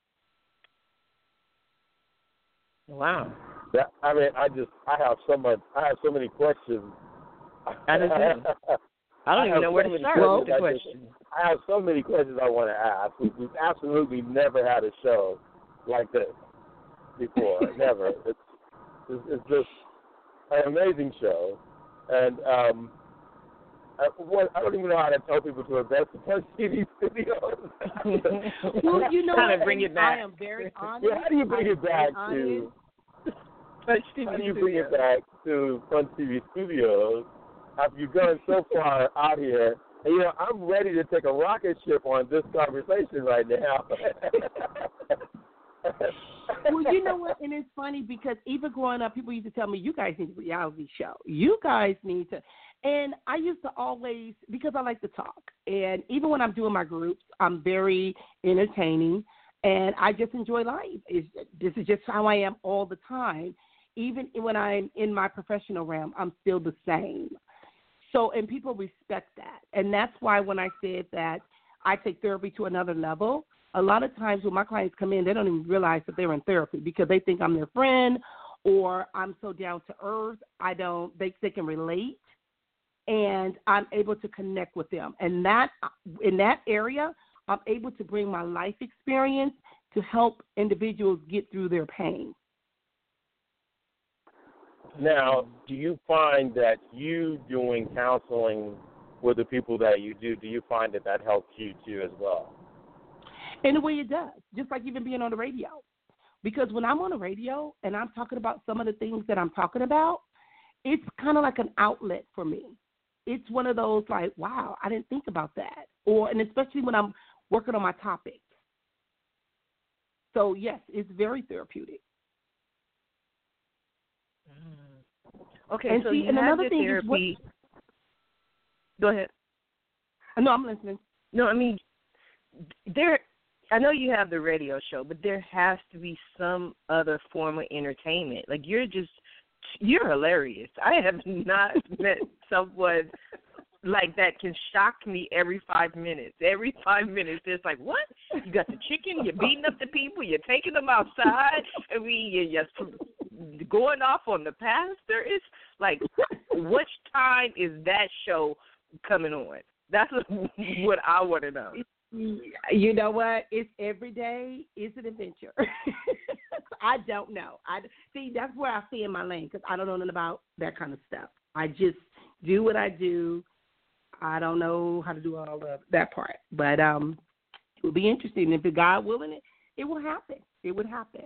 Wow. That, I mean, I just, I have so much, I have so many questions. I do too. I don't even have know where so to many start with the questions. I just- question. I have so many questions I want to ask. We, we've absolutely never had a show like this before. Never. It's, it's, it's just an amazing show. And um, I, what, I don't even know how to tell people to invest in Punch T V Studios. Well, you know Kind of what? bring it back. I am very honest. Yeah, how do you bring I it am back very to? Punch T V How do you Studios. bring it back to Punch T V Studios after you've gone so far out here? And, you know, I'm ready to take a rocket ship on this conversation right now. Well, you know what? And it's funny because even growing up, people used to tell me, you guys need a reality show. You guys need to. And I used to always, because I like to talk. And even when I'm doing my groups, I'm very entertaining. And I just enjoy life. It's, this is just how I am all the time. Even when I'm in my professional realm, I'm still the same. So, and people respect that. And that's why when I said that I take therapy to another level, a lot of times when my clients come in, they don't even realize that they're in therapy because they think I'm their friend or I'm so down to earth. I don't, they, they can relate and I'm able to connect with them. And that, in that area, I'm able to bring my life experience to help individuals get through their pain. Now, do you find that you doing counseling with the people that you do, do you find that that helps you too as well? In a way it does, just like even being on the radio. Because when I'm on the radio and I'm talking about some of the things that I'm talking about, it's kind of like an outlet for me. It's one of those like, wow, I didn't think about that. Or, and especially when I'm working on my topics. So, yes, it's very therapeutic. Okay, and so see, you and have another the thing therapy. Is what, Go ahead. No, I'm listening. No, I mean, there. I know you have the radio show, but there has to be some other form of entertainment. Like you're just, you're hilarious. I have not met someone like that can shock me every five minutes. Every five minutes, it's like, what? You got the chicken, you're beating up the people, you're taking them outside. I mean, you're just going off on the pastor. It's like, which time is that show coming on? That's what I want to know. You know what? It's every day. It's an adventure. I don't know. I see. That's where I stay in my lane because I don't know nothing about that kind of stuff. I just do what I do. I don't know how to do all of that part, but um, it will be interesting. If the God willing it, it will happen. It would happen.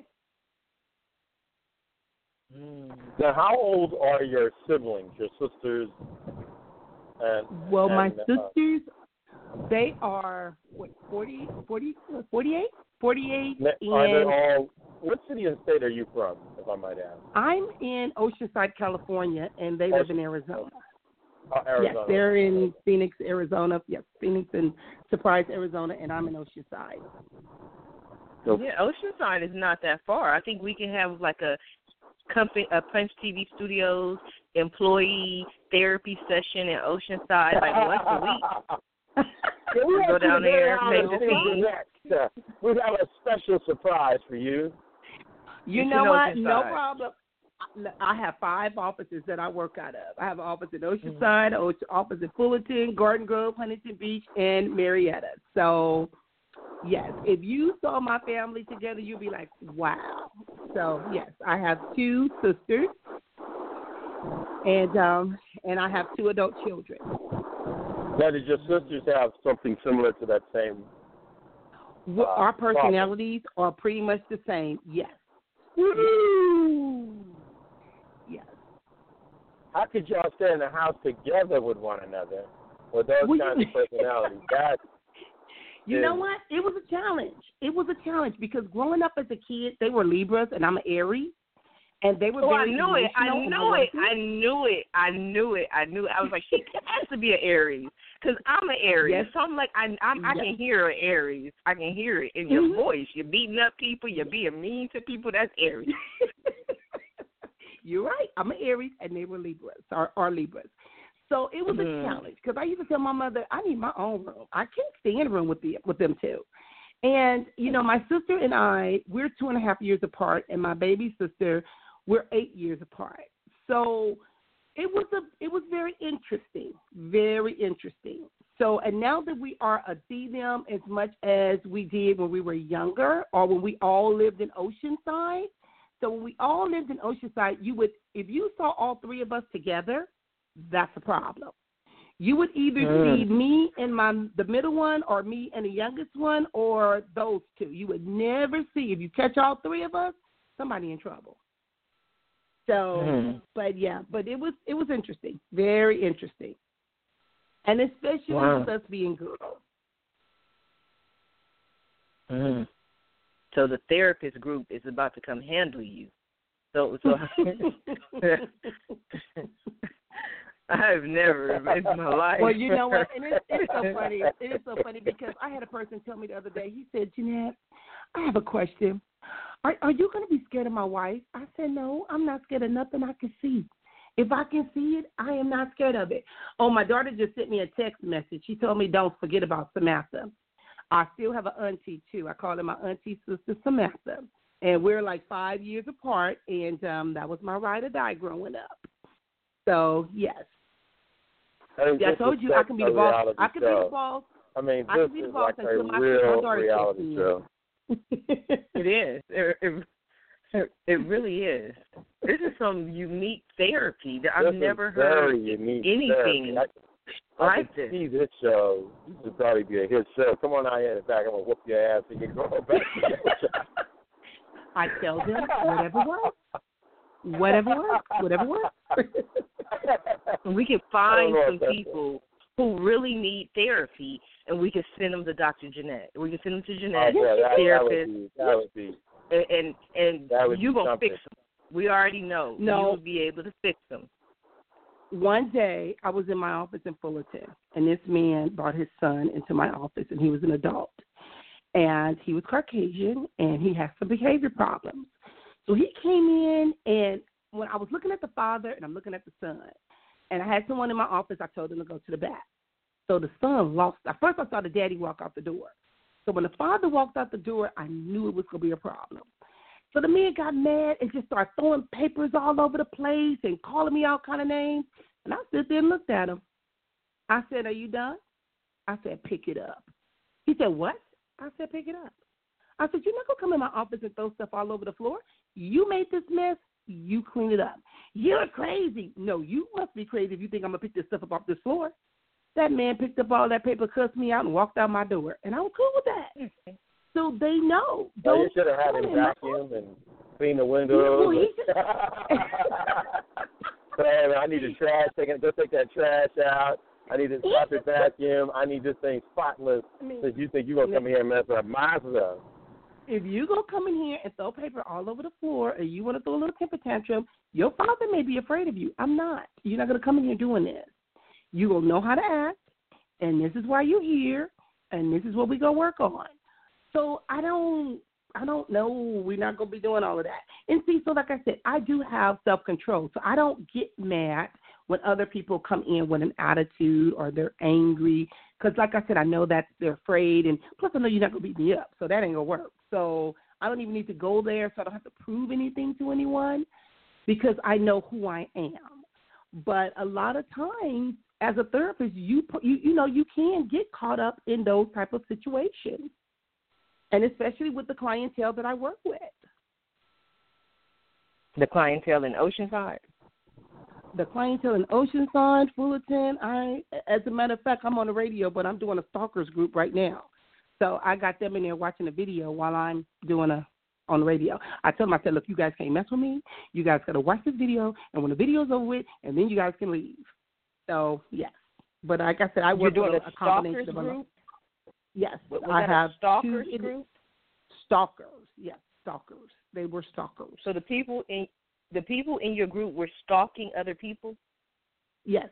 Now, how old are your siblings, your sisters? And, well, and, my uh, sisters, they are, what, forty, forty, forty-eight? forty-eight. Are and they all, what city and state are you from, if I might ask? I'm in Oceanside, California, and they live in Arizona. Oh, Arizona. Yes, they're in Phoenix, Arizona. Yes, Phoenix and Surprise, Arizona, and I'm in Oceanside. So, yeah, Oceanside is not that far. I think we can have like a company, a Punch T V Studios employee therapy session in Oceanside like once a week. Yeah, we go down there, make the team. Uh, we have a special surprise for you. You, you know what? No problem. I have five offices that I work out of. I have an office in Oceanside, mm-hmm. an office in Fullerton, Garden Grove, Huntington Beach, and Marietta. So, yes, if you saw my family together, you'd be like, wow. So, yes, I have two sisters, and um, and I have two adult children. Now, did your sisters have something similar to that same? Uh, Our personalities problem? Are pretty much the same, yes. Woo! Yes. How could y'all stay in the house together with one another with those well, kinds of personalities? That you is... know what? It was a challenge. It was a challenge because growing up as a kid, they were Libras and I'm an Aries, and they were oh, very I knew it. I knew it. it. I knew it. I knew it. I knew it. I was like, she has to be an Aries because I'm an Aries. Yes. So I'm like, I I'm, I yes. can hear an Aries. I can hear it in your mm-hmm. voice. You're beating up people. You're being mean to people. That's Aries. You're right. I'm an Aries, and they were Libras, or, or Libras. So it was mm-hmm. a challenge because I used to tell my mother, I need my own room. I can't stay in a room with the with them too. And, you know, my sister and I, we're two and a half years apart, and my baby sister, we're eight years apart. So it was a it was very interesting, very interesting. So, and now that we are a see them as much as we did when we were younger or when we all lived in Oceanside. So when we all lived in Oceanside, you would, if you saw all three of us together, that's a problem. You would either mm. see me and my the middle one or me and the youngest one or those two. You would never see, if you catch all three of us, somebody in trouble. So, mm. but yeah, but it was it was interesting, very interesting. And especially wow. with us being girls. Mm. So the therapist group is about to come handle you. So, so I've never in my life. Well, you know what? And it's, it's so funny. It is so funny because I had a person tell me the other day. He said, Jeanette, I have a question. Are, are you going to be scared of my wife? I said, no, I'm not scared of nothing I can see. If I can see it, I am not scared of it. Oh, my daughter just sent me a text message. She told me don't forget about Samantha. I still have an auntie, too. I call her my auntie sister Samantha. And we're like five years apart, and um, that was my ride or die growing up. So, yes. I, mean, yeah, I told you I can be the boss. I can show. be the boss. I mean, I this can be the is boss like a until my, real my daughter reality show. It is. It, it, it really is. This is some unique therapy that I've this never is heard very unique anything I, I like can this. see this show. This would probably be a hit show. Come on out here in the back. I'm going to whoop your ass and you go back to your job. I tell them whatever works. Whatever works. Whatever works. We can find some that's people who really need therapy, and we can send them to Doctor Jeanette. We can send them to Jeanette, oh, yeah, that, therapist, that would be, that would be, and and, that would and you're going to something. fix them. We already know. No. You will be able to fix them. One day, I was in my office in Fullerton, and this man brought his son into my office, and he was an adult. And he was Caucasian, and he had some behavior problems. So he came in, and when I was looking at the father and I'm looking at the son, and I had someone in my office, I told him to go to the back. So the son lost. At first, I saw the daddy walk out the door. So when the father walked out the door, I knew it was going to be a problem. So the man got mad and just started throwing papers all over the place and calling me all kind of names. And I stood there and looked at him. I said, are you done? I said, pick it up. He said, what? I said, pick it up. I said, you're not going to come in my office and throw stuff all over the floor. You made this mess. You clean it up. You're crazy. No, you must be crazy if you think I'm going to pick this stuff up off this floor. That man picked up all that paper, cussed me out, and walked out my door. And I was cool with that. So they know. Oh, you should have had him vacuum and clean the windows. Well, he just... Man, I need the trash taken. Go take that trash out. I need to stop the vacuum. I need this thing spotless. Because you think you're going to come here and mess up my stuff. If you go come in here and throw paper all over the floor and you want to throw a little temper tantrum, your father may be afraid of you. I'm not. You're not going to come in here doing this. You will know how to act, and this is why you're here, and this is what we're going to work on. So I don't I don't know. We're not going to be doing all of that. And see, so like I said, I do have self-control. So I don't get mad when other people come in with an attitude or they're angry. Because like I said, I know that they're afraid. And plus I know you're not going to beat me up. So that ain't going to work. So I don't even need to go there. So I don't have to prove anything to anyone because I know who I am. But a lot of times as a therapist, you you, you know, you can get caught up in those type of situations. And especially with the clientele that I work with. The clientele in Oceanside? The clientele in Oceanside, Fullerton. I, as a matter of fact, I'm on the radio, but I'm doing a stalkers group right now. So I got them in there watching a video while I'm doing a on the radio. I told them, I said, look, you guys can't mess with me. You guys got to watch this video, and when the video's over with, and then you guys can leave. So, yes. But like I said, I work You're doing with a, a a combination stalkers of group? Yes, was I that have a stalkers two, group. Stalkers, yes, stalkers. They were stalkers. So the people in the people in your group were stalking other people. Yes.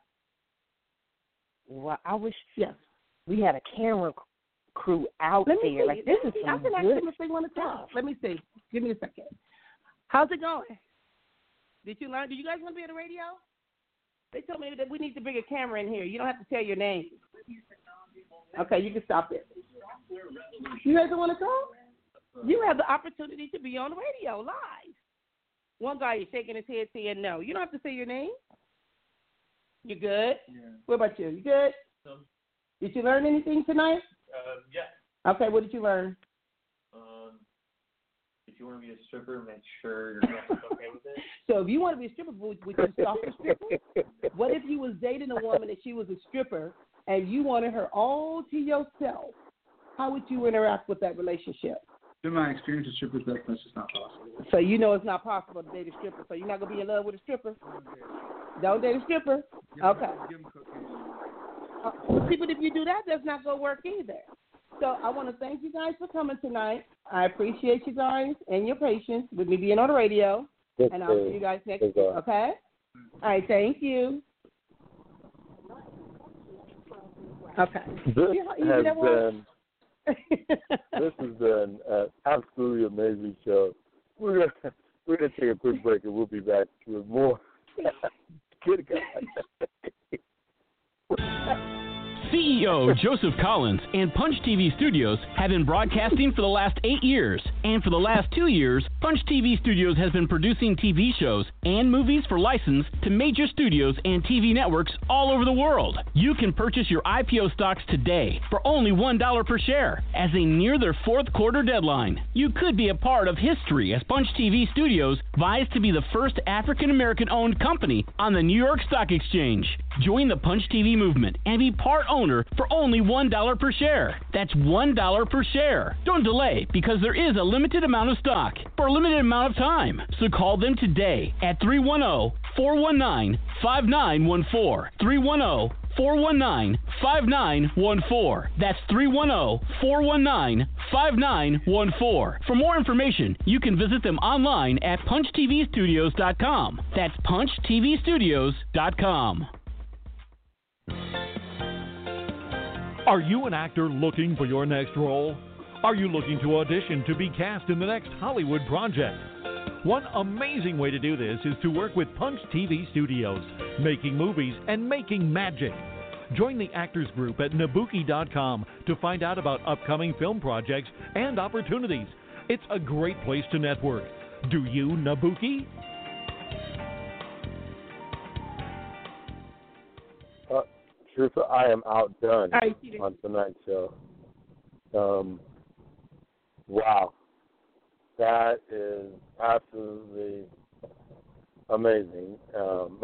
Well, I wish yes we had a camera crew out Let me there. see. Like this Let is me see. some I can ask good them if they want to stuff. talk. Let me see. Give me a second. How's it going? Did you learn? Do you guys want to be on the radio? They told me that we need to bring a camera in here. You don't have to tell your name. Okay, you can stop it. You guys don't want to talk? You have the opportunity to be on the radio live. One guy is shaking his head saying no. You don't have to say your name. You good? Yeah. What about you? You good? Um, Did you learn anything tonight? uh, yeah. Okay, what did you learn? Um, if you want to be a stripper, make sure you're okay with it. So if you want to be a stripper, would, would you stalk a stripper? What if you was dating a woman and she was a stripper and you wanted her all to yourself? How would you interact with that relationship? In my experience with strippers, that's, that's just not possible. So you know it's not possible to date a stripper. So you're not going to be in love with a stripper? Don't date a stripper? Give them, Okay. give them cocaine. Uh, see, but if you do that, that's not going to work either. So I want to thank you guys for coming tonight. I appreciate you guys and your patience with me being on the radio. Yes, and I'll sir. see you guys next Yes, week, sir. okay? All right, thank you. Okay. This You know how easy has that was? been this has been an absolutely amazing show. We're gonna we're gonna take a quick break and we'll be back with more. Good guy. C E O Joseph Collins and Punch T V Studios have been broadcasting for the last eight years. And for the last two years, Punch T V Studios has been producing T V shows and movies for license to major studios and T V networks all over the world. You can purchase your I P O stocks today for only one dollar per share as they near their fourth quarter deadline. You could be a part of history as Punch T V Studios vies to be the first African-American owned company on the New York Stock Exchange. Join the Punch T V movement and be part owner for only one dollar per share. That's one dollar per share. Don't delay because there is a limited amount of stock for a limited amount of time. So call them today at three one zero, four one nine, five nine one four. three one zero, four one nine, five nine one four. That's three one zero, four one nine, five nine one four. For more information, you can visit them online at punch t v studios dot com. That's punch t v studios dot com. Are you an actor looking for your next role? Are you looking to audition to be cast in the next Hollywood project? One amazing way to do this is to work with Punch T V Studios, making movies and making magic. Join the Actors Group at Nabuki dot com to find out about upcoming film projects and opportunities. It's a great place to network. Do you, Nabuki? Uh, Truth, I am outdone All right, on tonight's show. Um, wow. That is absolutely amazing. Um,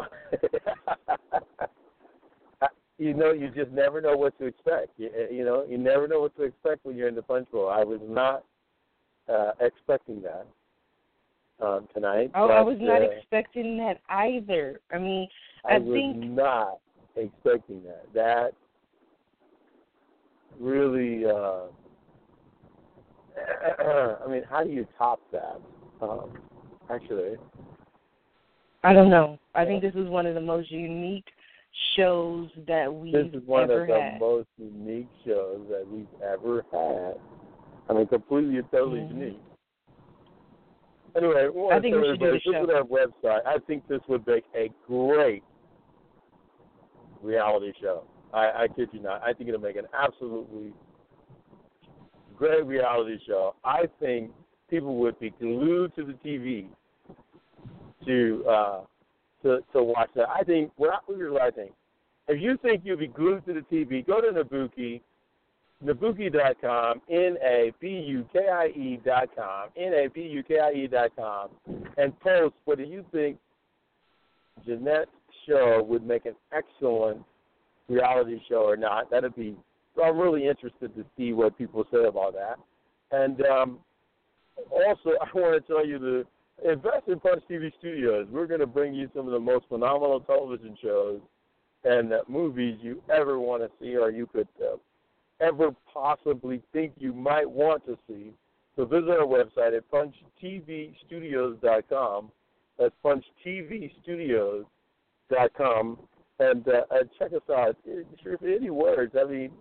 you know, you just never know what to expect. You, you know, you never know what to expect when you're in the Punch Bowl. I was not uh, expecting that um, tonight. Oh, but, I was not uh, expecting that either. I mean, I, I was think not expecting that. That really, uh, I mean, how do you top that? Um, actually, I don't know. I think this is one of the most unique shows that we've this is one ever of the had. most unique shows that we've ever had. I mean, completely and totally Mm-hmm. unique. Anyway, we want I to think tell we should do everybody, the visit our website. I think this would make a great reality show. I, I kid you not. I think it'll make an absolutely great reality show. I think people would be glued to the T V to uh, to to watch that. I think what I, here's what I think. If you think you'll be glued to the T V, go to Nabuki, Nabuki dot com, N A B U K I E dot com, N A B U K I E dot com, and post whether you think Jeanette's show would make an excellent reality show or not. That'd be. I'm really interested to see what people say about that. And um, also, I want to tell you to invest in Punch T V Studios. We're going to bring you some of the most phenomenal television shows and uh, movies you ever want to see or you could uh, ever possibly think you might want to see. So visit our website at punch t v studios dot com. That's punch t v studios dot com. And uh, uh, check us out. Sure, any words? I mean,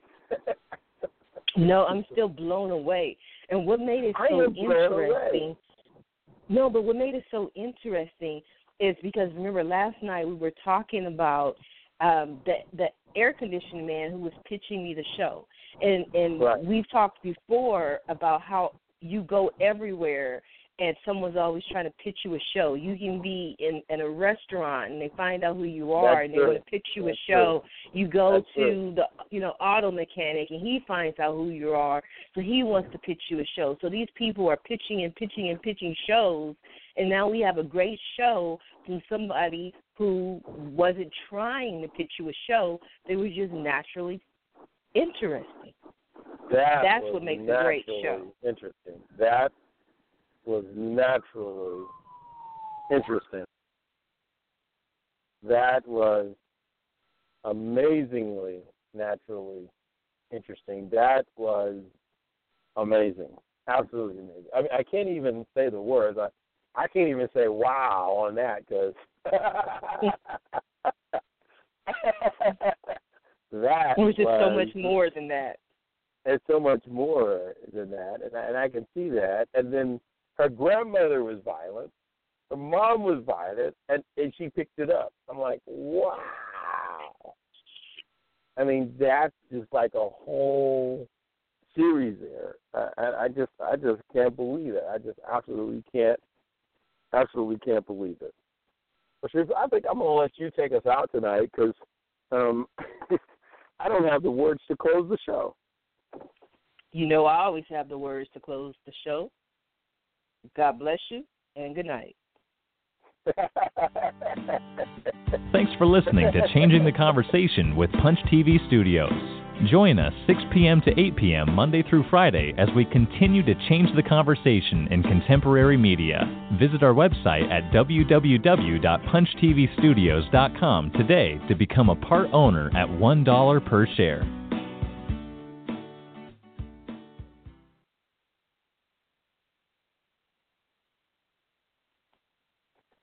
No, I'm still blown away. And what made it I so am blown away. interesting? No, but what made it so interesting is because remember last night we were talking about um, the the air conditioning man who was pitching me the show, and and Right. we've talked before about how you go everywhere. And someone's always trying to pitch you a show. You can be in, in a restaurant and they find out who you are That's and they true. want to pitch you That's a show. true. You go That's to true. the you know auto mechanic and he finds out who you are, so he wants to pitch you a show. So these people are pitching and pitching and pitching shows, and now we have a great show from somebody who wasn't trying to pitch you a show. They were just naturally interesting. That That's was what makes a great naturally show. Interesting. That was naturally interesting. That was amazingly naturally interesting. That was amazing. Absolutely amazing. I mean, I can't even say the words. I, I can't even say wow on that because that it was just was, so much more than that. It's so much more than that, and I, and I can see that. And then her grandmother was violent. Her mom was violent, and, and she picked it up. I'm like, wow. I mean, that's just like a whole series there. I, I just, I just can't believe it. I just absolutely can't, absolutely can't believe it. But I think I'm gonna let you take us out tonight because um, I don't have the words to close the show. You know, I always have the words to close the show. God bless you, and good night. Thanks for listening to Changing the Conversation with Punch T V Studios. Join us six p.m. to eight p.m. Monday through Friday as we continue to change the conversation in contemporary media. Visit our website at w w w dot punch t v studios dot com today to become a part owner at one dollar per share.